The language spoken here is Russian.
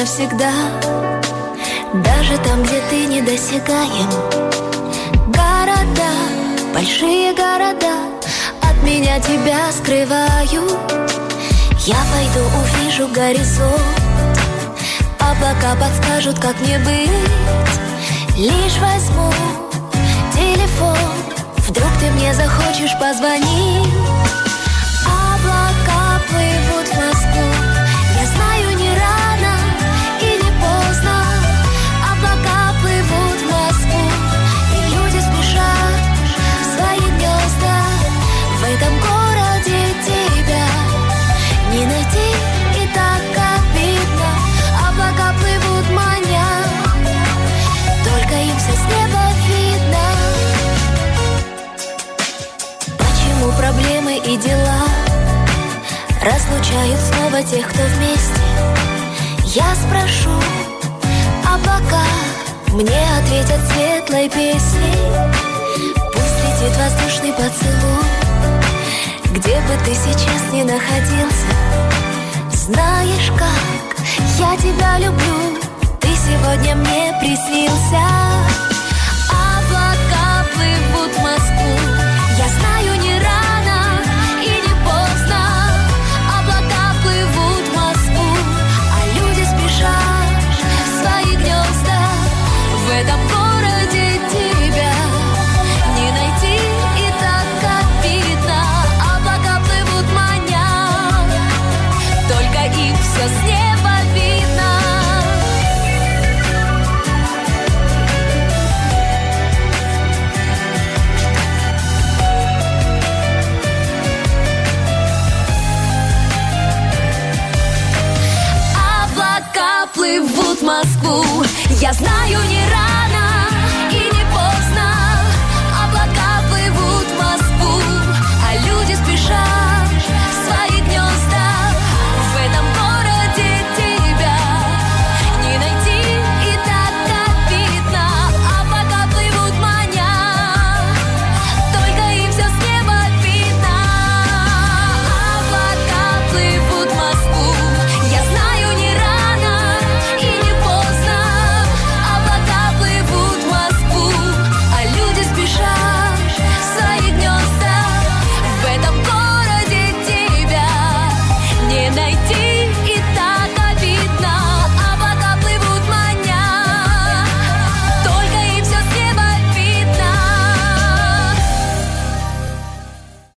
навсегда. Даже там, где ты недосягаем. Города, большие города от меня тебя скрывают. Я пойду, увижу горизонт. Облака подскажут, как мне быть. Лишь возьму телефон, вдруг ты мне захочешь позвонить. Облака плывут в Москву. Я знаю, не рано и не поздно. Облака плывут в Москву, и люди спешат в свои гнезда. В этом городе тебя не найти и так, как видно. Облака плывут, маня, только им все с неба видно. Почему проблемы и дела разлучают снова тех, кто вместе? Я спрошу, облака мне ответят светлой песней. Пусть летит воздушный поцелуй, где бы ты сейчас ни находился. Знаешь, как я тебя люблю, ты сегодня мне приснился. Облака плывут в Москву. Я знаю, не рано и не поздно. Облака плывут в Москву, а люди спешат в свои гнезда. В этом городе тебя не найти и так, как видно. Облака плывут, маня, только им все с неба видно. Облака плывут в Москву. Я знаю, не рано